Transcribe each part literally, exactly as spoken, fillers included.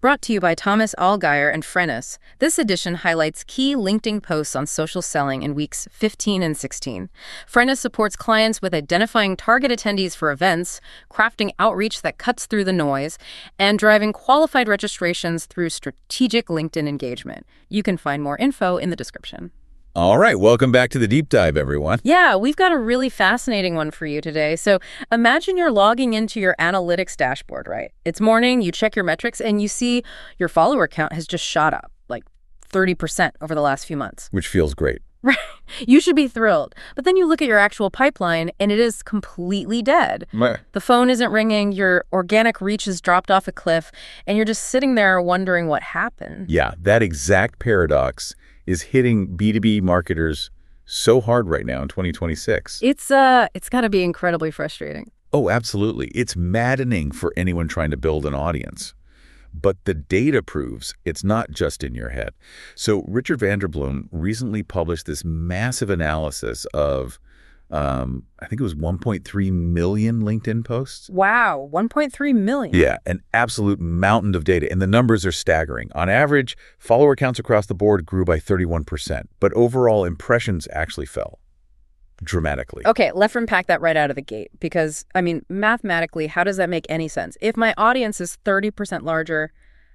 Brought to you by Thomas Allgaier and Frennis, this edition highlights key LinkedIn posts on social selling in weeks fifteen and sixteen. Frennis supports clients with identifying target attendees for events, crafting outreach that cuts through the noise, and driving qualified registrations through strategic LinkedIn engagement. You can find more info in the description. All right, welcome back to the Deep Dive, everyone. Yeah, we've got a really fascinating one for you today. So imagine you're logging into your analytics dashboard, right? It's morning, you check your metrics, and you see your follower count has just shot up, like thirty percent over the last few months. Which feels great. Right. You should be thrilled. But then you look at your actual pipeline, and it is completely dead. Meh. The phone isn't ringing, your organic reach has dropped off a cliff, and you're just sitting there wondering what happened. Yeah, that exact paradox is hitting B two B marketers so hard right now in twenty twenty-six. It's uh, it's got to be incredibly frustrating. Oh, absolutely. It's maddening for anyone trying to build an audience. But the data proves it's not just in your head. So Richard van der Bloem recently published this massive analysis of, um, I think it was one point three million LinkedIn posts. Wow, one point three million. Yeah, an absolute mountain of data. And the numbers are staggering. On average, follower counts across the board grew by thirty-one percent. But overall impressions actually fell dramatically. Okay, let's unpack that right out of the gate. Because, I mean, mathematically, how does that make any sense? If my audience is thirty percent larger,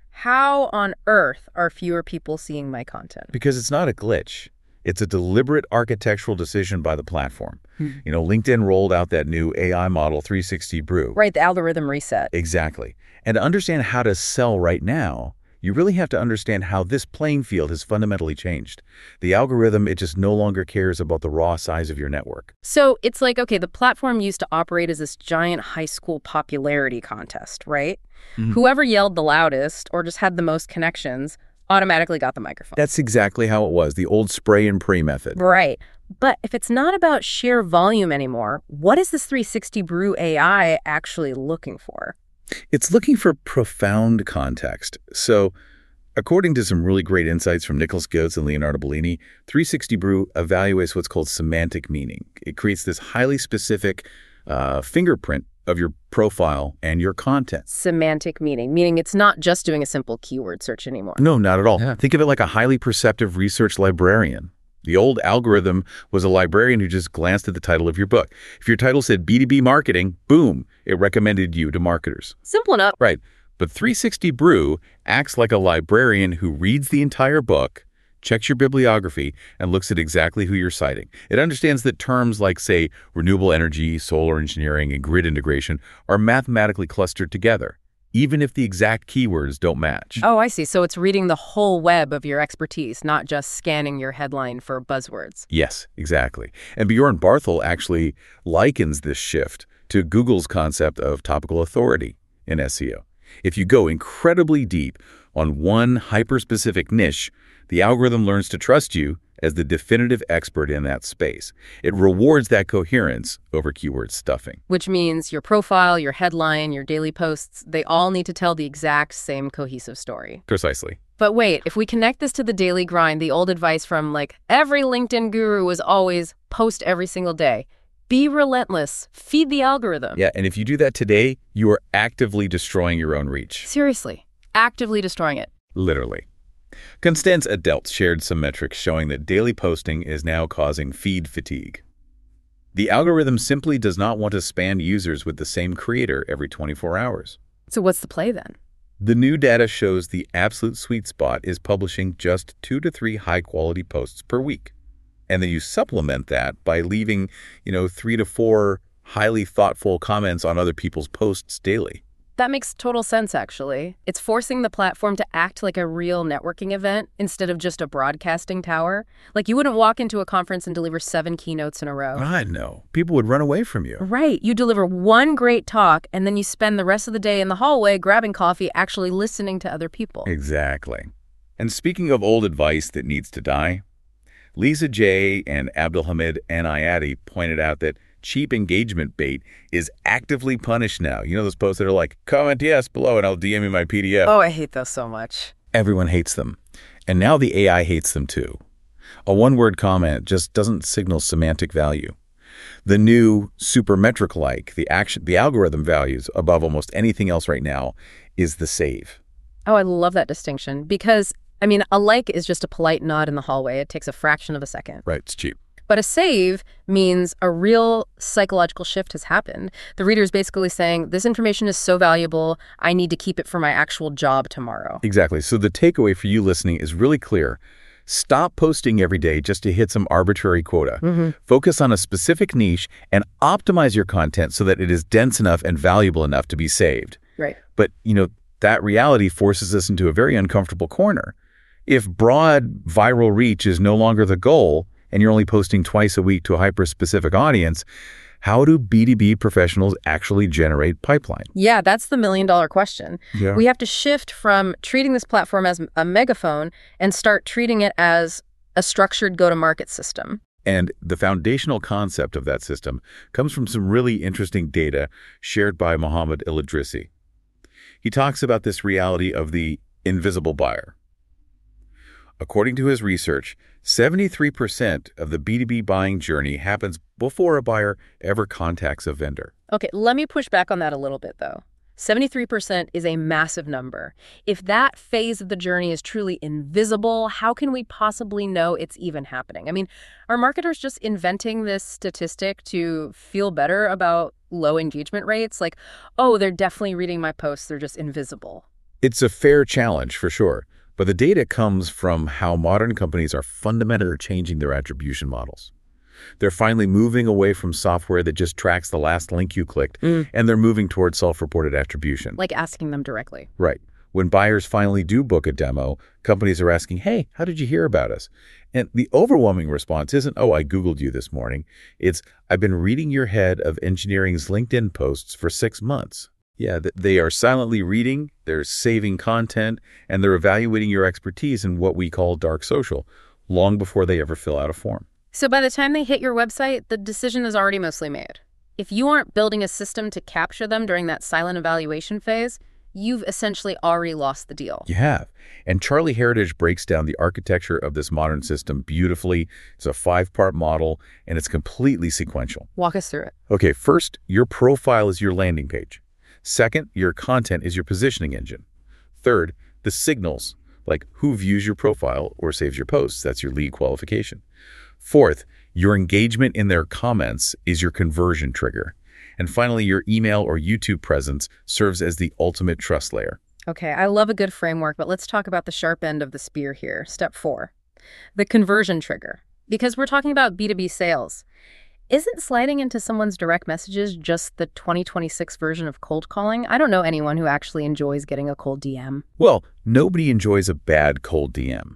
how on earth are fewer people seeing my content? Because it's not a glitch. It's a deliberate architectural decision by the platform. Hmm. You know, LinkedIn rolled out that new A I model, three sixty Brew. Right, the algorithm reset. Exactly. And to understand how to sell right now, you really have to understand how this playing field has fundamentally changed. The algorithm, it just no longer cares about the raw size of your network. So it's like, okay, the platform used to operate as this giant high school popularity contest, right? Mm-hmm. Whoever yelled the loudest or just had the most connections automatically got the microphone. That's exactly how it was, the old spray and pray method. Right. But if it's not about sheer volume anymore, what is this three sixty Brew A I actually looking for? It's looking for profound context. So according to some really great insights from Nicholas Goetz and Leonardo Bellini, three sixty Brew evaluates what's called semantic meaning. It creates this highly specific uh, fingerprint of your profile and your content. Semantic meaning, meaning it's not just doing a simple keyword search anymore. No, not at all. Yeah. Think of it like a highly perceptive research librarian. The old algorithm was a librarian who just glanced at the title of your book. If your title said B two B marketing, boom, it recommended you to marketers. Simple enough. Right. But three sixty Brew acts like a librarian who reads the entire book, checks your bibliography, and looks at exactly who you're citing. It understands that terms like, say, renewable energy, solar engineering, and grid integration are mathematically clustered together, even if the exact keywords don't match. Oh, I see. So it's reading the whole web of your expertise, not just scanning your headline for buzzwords. Yes, exactly. And Bjorn Barthel actually likens this shift to Google's concept of topical authority in S E O. If you go incredibly deep on one hyper-specific niche, the algorithm learns to trust you as the definitive expert in that space. It rewards that coherence over keyword stuffing. Which means your profile, your headline, your daily posts, they all need to tell the exact same cohesive story. Precisely. But wait, if we connect this to the daily grind, the old advice from like every LinkedIn guru was always post every single day. Be relentless. Feed the algorithm. Yeah, and if you do that today, you are actively destroying your own reach. Seriously, actively destroying it. Literally. Constance Adelt shared some metrics showing that daily posting is now causing feed fatigue. The algorithm simply does not want to span users with the same creator every twenty-four hours. So what's the play then? The new data shows the absolute sweet spot is publishing just two to three high-quality posts per week. And then you supplement that by leaving, you know, three to four highly thoughtful comments on other people's posts daily. That makes total sense, actually. It's forcing the platform to act like a real networking event instead of just a broadcasting tower. Like you wouldn't walk into a conference and deliver seven keynotes in a row. God, no. People would run away from you. Right. You deliver one great talk, and then you spend the rest of the day in the hallway grabbing coffee, actually listening to other people. Exactly. And speaking of old advice that needs to die, Lisa J. and Abdulhamid Anayati pointed out that cheap engagement bait is actively punished now. You know those posts that are like, comment yes below and I'll D M you my P D F. Oh, I hate those so much. Everyone hates them. And now the A I hates them too. A one-word comment just doesn't signal semantic value. The new supermetric-like, the action, the algorithm values above almost anything else right now is the save. Oh, I love that distinction because, I mean, a like is just a polite nod in the hallway. It takes a fraction of a second. Right, it's cheap. But a save means a real psychological shift has happened. The reader is basically saying, this information is so valuable, I need to keep it for my actual job tomorrow. Exactly. So the takeaway for you listening is really clear. Stop posting every day just to hit some arbitrary quota. Mm-hmm. Focus on a specific niche and optimize your content so that it is dense enough and valuable enough to be saved. Right. But, you know, that reality forces us into a very uncomfortable corner. If broad viral reach is no longer the goal, and you're only posting twice a week to a hyper-specific audience, how do B two B professionals actually generate pipeline? Yeah, that's the million-dollar question. Yeah. We have to shift from treating this platform as a megaphone and start treating it as a structured go-to-market system. And the foundational concept of that system comes from some really interesting data shared by Mohammed El-Idrissi. He talks about this reality of the invisible buyer. According to his research, seventy-three percent of the B two B buying journey happens before a buyer ever contacts a vendor. Okay, let me push back on that a little bit, though. seventy-three percent is a massive number. If that phase of the journey is truly invisible, how can we possibly know it's even happening? I mean, are marketers just inventing this statistic to feel better about low engagement rates? Like, oh, they're definitely reading my posts, they're just invisible. It's a fair challenge, for sure. But the data comes from how modern companies are fundamentally changing their attribution models. They're finally moving away from software that just tracks the last link you clicked, Mm. and they're moving towards self-reported attribution. Like asking them directly. Right. When buyers finally do book a demo, companies are asking, hey, how did you hear about us? And the overwhelming response isn't, oh, I Googled you this morning. It's, I've been reading your head of engineering's LinkedIn posts for six months. Yeah, they are silently reading, they're saving content, and they're evaluating your expertise in what we call dark social, long before they ever fill out a form. So by the time they hit your website, the decision is already mostly made. If you aren't building a system to capture them during that silent evaluation phase, you've essentially already lost the deal. You have. And Charlie Heritage breaks down the architecture of this modern system beautifully. It's a five-part model, and it's completely sequential. Walk us through it. Okay, first, your profile is your landing page. Second, your content is your positioning engine. Third, the signals, like who views your profile or saves your posts. That's your lead qualification. Fourth, your engagement in their comments is your conversion trigger. And finally, your email or YouTube presence serves as the ultimate trust layer. Okay, I love a good framework, but let's talk about the sharp end of the spear here. Step four, the conversion trigger. Because we're talking about B two B sales. Isn't sliding into someone's direct messages just the twenty twenty-six version of cold calling? I don't know anyone who actually enjoys getting a cold D M. Well, nobody enjoys a bad cold D M.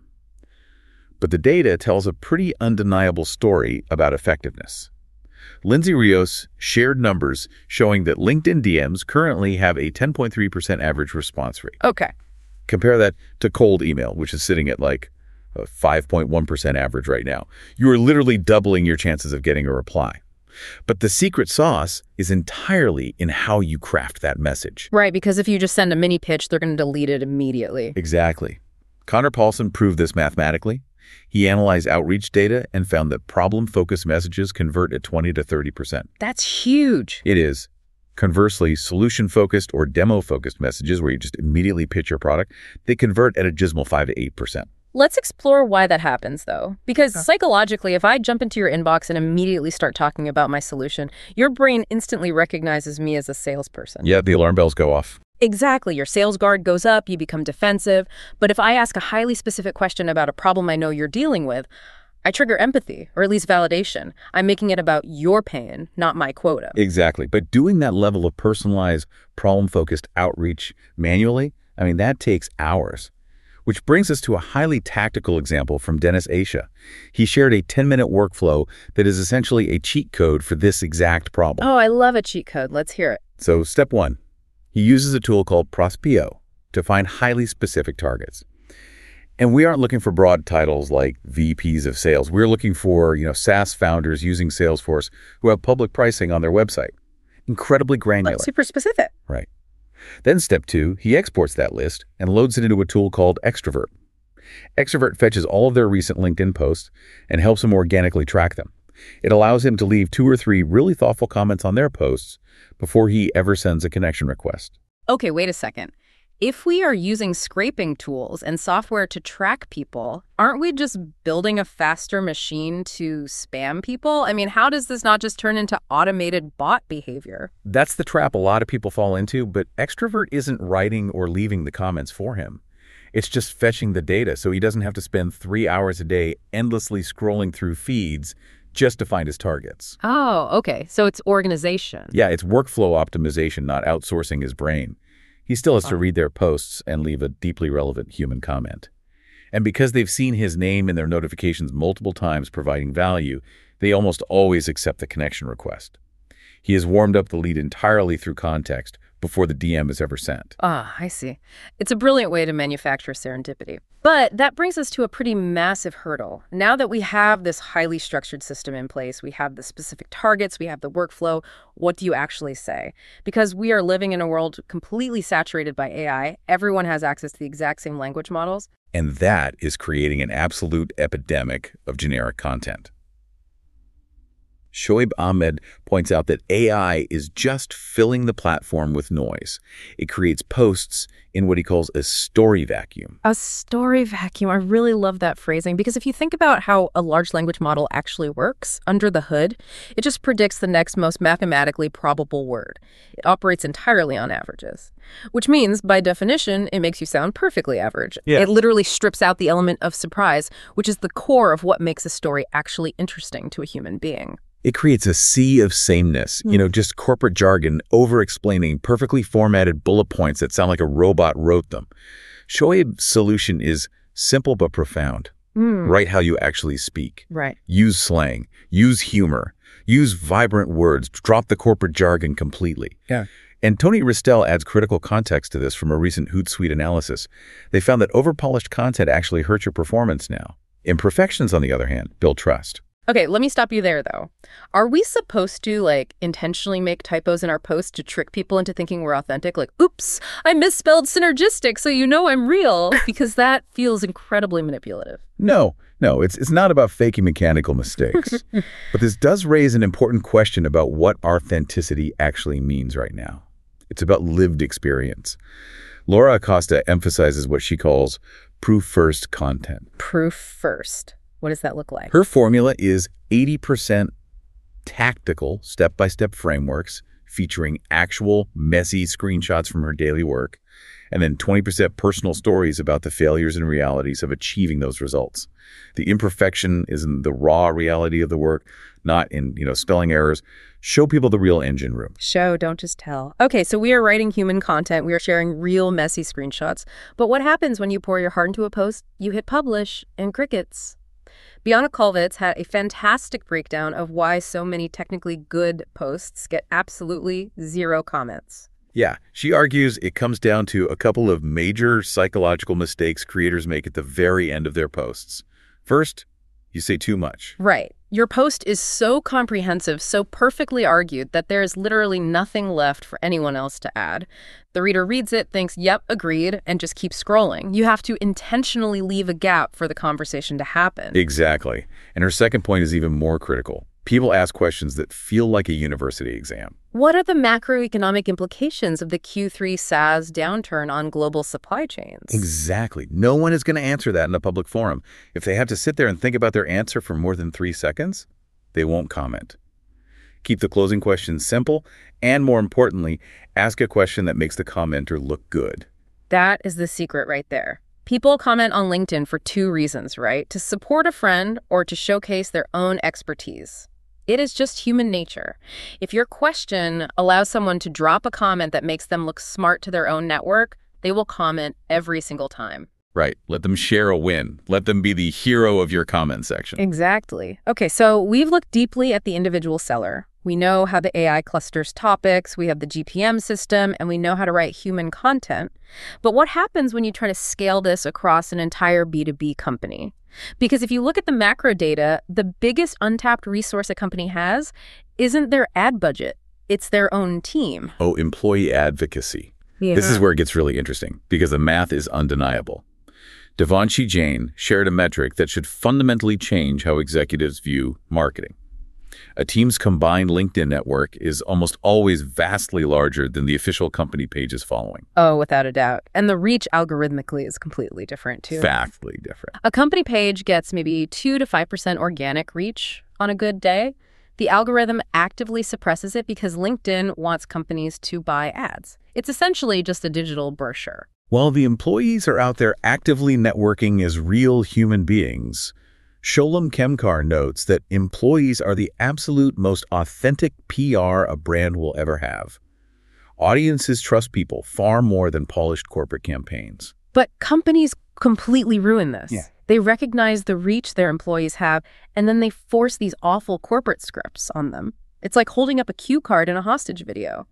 But the data tells a pretty undeniable story about effectiveness. Lindsay Rios shared numbers showing that LinkedIn D Ms currently have a ten point three percent average response rate. Okay. Compare that to cold email, which is sitting at like a five point one percent average right now. You are literally doubling your chances of getting a reply. But the secret sauce is entirely in how you craft that message. Right, because if you just send a mini pitch, they're going to delete it immediately. Exactly. Connor Paulson proved this mathematically. He analyzed outreach data and found that problem-focused messages convert at twenty to thirty percent. That's huge. It is. Conversely, solution-focused or demo-focused messages where you just immediately pitch your product, they convert at a dismal five to eight percent. Let's explore why that happens, though. Because psychologically, if I jump into your inbox and immediately start talking about my solution, your brain instantly recognizes me as a salesperson. Yeah, the alarm bells go off. Exactly. Your sales guard goes up, you become defensive. But if I ask a highly specific question about a problem I know you're dealing with, I trigger empathy, or at least validation. I'm making it about your pain, not my quota. Exactly. But doing that level of personalized, problem-focused outreach manually, I mean, that takes hours. Which brings us to a highly tactical example from Dennis Asia. He shared a ten-minute workflow that is essentially a cheat code for this exact problem. Oh, I love a cheat code. Let's hear it. So step one, he uses a tool called Prospeo to find highly specific targets. And we aren't looking for broad titles like V Ps of sales. We're looking for, you know, SaaS founders using Salesforce who have public pricing on their website. Incredibly granular. Like super specific. Right. Then step two, he exports that list and loads it into a tool called Extrovert. Extrovert fetches all of their recent LinkedIn posts and helps him organically track them. It allows him to leave two or three really thoughtful comments on their posts before he ever sends a connection request. Okay, wait a second. If we are using scraping tools and software to track people, aren't we just building a faster machine to spam people? I mean, how does this not just turn into automated bot behavior? That's the trap a lot of people fall into, but Extrovert isn't writing or leaving the comments for him. It's just fetching the data so he doesn't have to spend three hours a day endlessly scrolling through feeds just to find his targets. Oh, okay. So it's organization. Yeah, it's workflow optimization, not outsourcing his brain. He still has to read their posts and leave a deeply relevant human comment. And because they've seen his name in their notifications multiple times providing value, they almost always accept the connection request. He has warmed up the lead entirely through context before the D M is ever sent. Ah, I see. It's a brilliant way to manufacture serendipity. But that brings us to a pretty massive hurdle. Now that we have this highly structured system in place, we have the specific targets, we have the workflow, what do you actually say? Because we are living in a world completely saturated by A I. Everyone has access to the exact same language models. And that is creating an absolute epidemic of generic content. Shoaib Ahmed points out that A I is just filling the platform with noise. It creates posts in what he calls a story vacuum. A story vacuum. I really love that phrasing because if you think about how a large language model actually works, under the hood, it just predicts the next most mathematically probable word. It operates entirely on averages, which means, by definition, it makes you sound perfectly average. Yeah. It literally strips out the element of surprise, which is the core of what makes a story actually interesting to a human being. It creates a sea of sameness, you know, just corporate jargon over-explaining perfectly formatted bullet points that sound like a robot wrote them. Shoaib's solution is simple but profound. Mm. Write how you actually speak. Right. Use slang. Use humor. Use vibrant words. Drop the corporate jargon completely. Yeah. And Tony Ristel adds critical context to this from a recent Hootsuite analysis. They found that over-polished content actually hurts your performance now. Imperfections, on the other hand, build trust. Okay, let me stop you there, though. Are we supposed to, like, intentionally make typos in our posts to trick people into thinking we're authentic? Like, oops, I misspelled synergistic, so you know I'm real. Because that feels incredibly manipulative. No, no, it's it's not about faking mechanical mistakes. But this does raise an important question about what authenticity actually means right now. It's about lived experience. Laura Acosta emphasizes what she calls proof-first content. Proof first. What does that look like? Her formula is eighty percent tactical step-by-step frameworks featuring actual messy screenshots from her daily work, and then twenty percent personal stories about the failures and realities of achieving those results. The imperfection is in the raw reality of the work, not in, you know, spelling errors. Show people the real engine room. Show, don't just tell. Okay, so we are writing human content. We are sharing real messy screenshots. But what happens when you pour your heart into a post? You hit publish, and crickets. Bianca Kulvitz had a fantastic breakdown of why so many technically good posts get absolutely zero comments. Yeah, she argues it comes down to a couple of major psychological mistakes creators make at the very end of their posts. First, you say too much. Right. Your post is so comprehensive, so perfectly argued that there is literally nothing left for anyone else to add. The reader reads it, thinks, yep, agreed, and just keeps scrolling. You have to intentionally leave a gap for the conversation to happen. Exactly. And her second point is even more critical. People ask questions that feel like a university exam. What are the macroeconomic implications of the Q three SaaS downturn on global supply chains? Exactly. No one is going to answer that in a public forum. If they have to sit there and think about their answer for more than three seconds, they won't comment. Keep the closing questions simple, and more importantly, ask a question that makes the commenter look good. That is the secret right there. People comment on LinkedIn for two reasons, right? To support a friend or to showcase their own expertise. It is just human nature. If your question allows someone to drop a comment that makes them look smart to their own network, they will comment every single time. Right. Let them share a win. Let them be the hero of your comment section. Exactly. Okay, so we've looked deeply at the individual seller. We know how the A I clusters topics, we have the G P M system, and we know how to write human content. But what happens when you try to scale this across an entire B two B company? Because if you look at the macro data, the biggest untapped resource a company has isn't their ad budget. It's their own team. Oh, employee advocacy. Yeah. This is where it gets really interesting because the math is undeniable. Devanshi Jain shared a metric that should fundamentally change how executives view marketing. A team's combined LinkedIn network is almost always vastly larger than the official company page's following. Oh, without a doubt. And the reach algorithmically is completely different, too. Vastly different. A company page gets maybe two to five percent organic reach on a good day. The algorithm actively suppresses it because LinkedIn wants companies to buy ads. It's essentially just a digital brochure. While the employees are out there actively networking as real human beings, Sholem Khemkar notes that employees are the absolute most authentic P R a brand will ever have. Audiences trust people far more than polished corporate campaigns. But companies completely ruin this. Yeah. They recognize the reach their employees have, and then they force these awful corporate scripts on them. It's like holding up a cue card in a hostage video.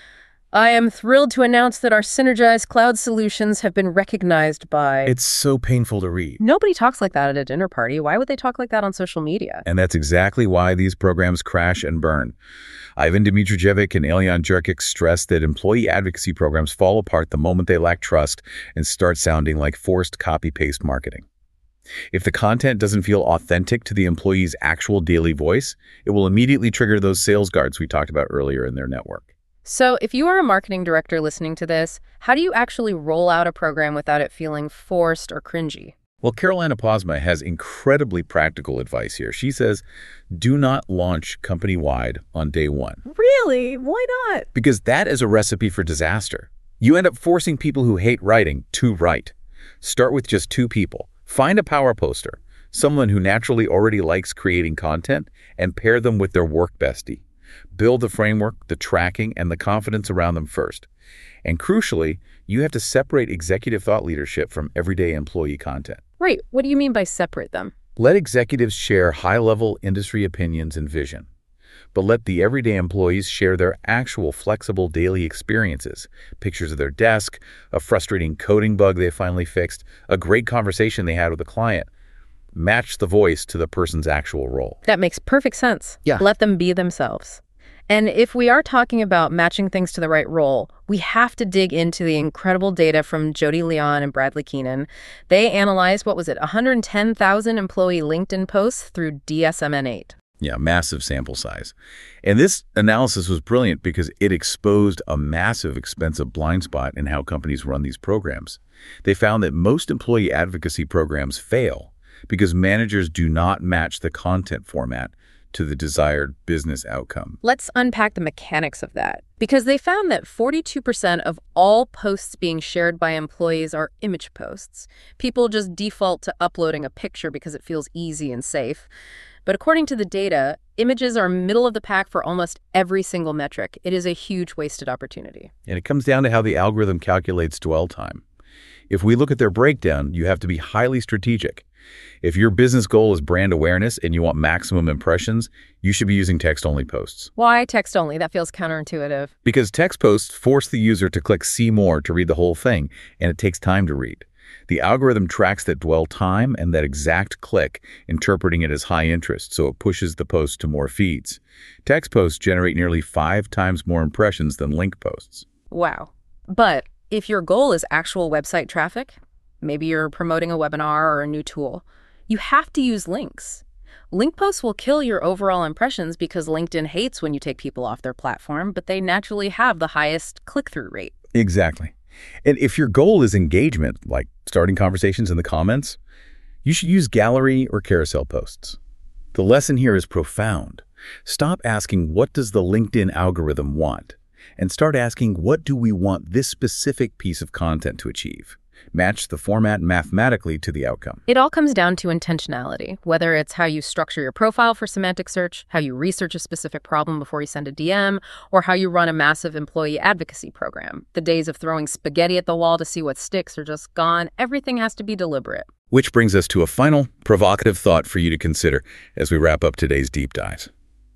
I am thrilled to announce that our synergized cloud solutions have been recognized by... It's so painful to read. Nobody talks like that at a dinner party. Why would they talk like that on social media? And that's exactly why these programs crash and burn. Ivan Dmitrijevic and Ilyan Jurkic stress that employee advocacy programs fall apart the moment they lack trust and start sounding like forced copy-paste marketing. If the content doesn't feel authentic to the employee's actual daily voice, it will immediately trigger those sales guards we talked about earlier in their network. So if you are a marketing director listening to this, how do you actually roll out a program without it feeling forced or cringy? Well, Carolina Posma has incredibly practical advice here. She says, do not launch company-wide on day one. Really? Why not? Because that is a recipe for disaster. You end up forcing people who hate writing to write. Start with just two people. Find a power poster, someone who naturally already likes creating content, and pair them with their work bestie. Build the framework, the tracking, and the confidence around them first. And crucially, you have to separate executive thought leadership from everyday employee content. Right. What do you mean by separate them? Let executives share high-level industry opinions and vision, but let the everyday employees share their actual flexible daily experiences, pictures of their desk, a frustrating coding bug they finally fixed, a great conversation they had with a client. Match the voice to the person's actual role. That makes perfect sense. Yeah. Let them be themselves. And if we are talking about matching things to the right role, we have to dig into the incredible data from Jody Leon and Bradley Keenan. They analyzed, what was it, one hundred ten thousand employee LinkedIn posts through D S M N eight. Yeah, massive sample size. And this analysis was brilliant because it exposed a massive expensive blind spot in how companies run these programs. They found that most employee advocacy programs fail because managers do not match the content format to the desired business outcome. Let's unpack the mechanics of that, because they found that forty-two percent of all posts being shared by employees are image posts. People just default to uploading a picture because it feels easy and safe. But according to the data, images are middle of the pack for almost every single metric. It is a huge wasted opportunity. And it comes down to how the algorithm calculates dwell time. If we look at their breakdown, you have to be highly strategic. If your business goal is brand awareness and you want maximum impressions, you should be using text-only posts. Why text only? That feels counterintuitive. Because text posts force the user to click see more to read the whole thing, and it takes time to read. The algorithm tracks that dwell time and that exact click, interpreting it as high interest, so it pushes the post to more feeds. Text posts generate nearly five times more impressions than link posts. Wow. But if your goal is actual website traffic, maybe you're promoting a webinar or a new tool, you have to use links. Link posts will kill your overall impressions because LinkedIn hates when you take people off their platform, but they naturally have the highest click-through rate. Exactly. And if your goal is engagement, like starting conversations in the comments, you should use gallery or carousel posts. The lesson here is profound. Stop asking, what does the LinkedIn algorithm want? And start asking, what do we want this specific piece of content to achieve? Match the format mathematically to the outcome. It all comes down to intentionality, whether it's how you structure your profile for semantic search, how you research a specific problem before you send a D M, or how you run a massive employee advocacy program. The days of throwing spaghetti at the wall to see what sticks are just gone. Everything has to be deliberate. Which brings us to a final provocative thought for you to consider as we wrap up today's deep dives.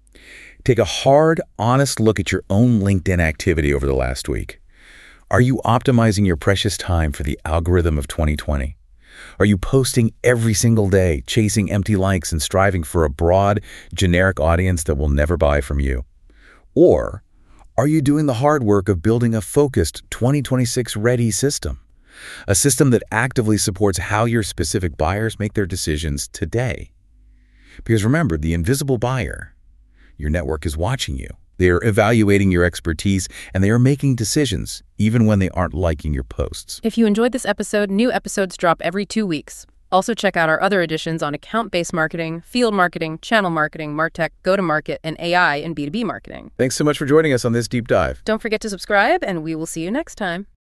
Take a hard, honest look at your own LinkedIn activity over the last week. Are you optimizing your precious time for the algorithm of twenty twenty? Are you posting every single day, chasing empty likes and striving for a broad, generic audience that will never buy from you? Or are you doing the hard work of building a focused twenty twenty-six ready system? A system that actively supports how your specific buyers make their decisions today? Because remember, the invisible buyer, Your network is watching you. They are evaluating your expertise, and they are making decisions, even when they aren't liking your posts. If you enjoyed this episode, new episodes drop every two weeks. Also check out our other editions on account-based marketing, field marketing, channel marketing, MarTech, go-to-market, and A I and B two B marketing. Thanks so much for joining us on this deep dive. Don't forget to subscribe, and we will see you next time.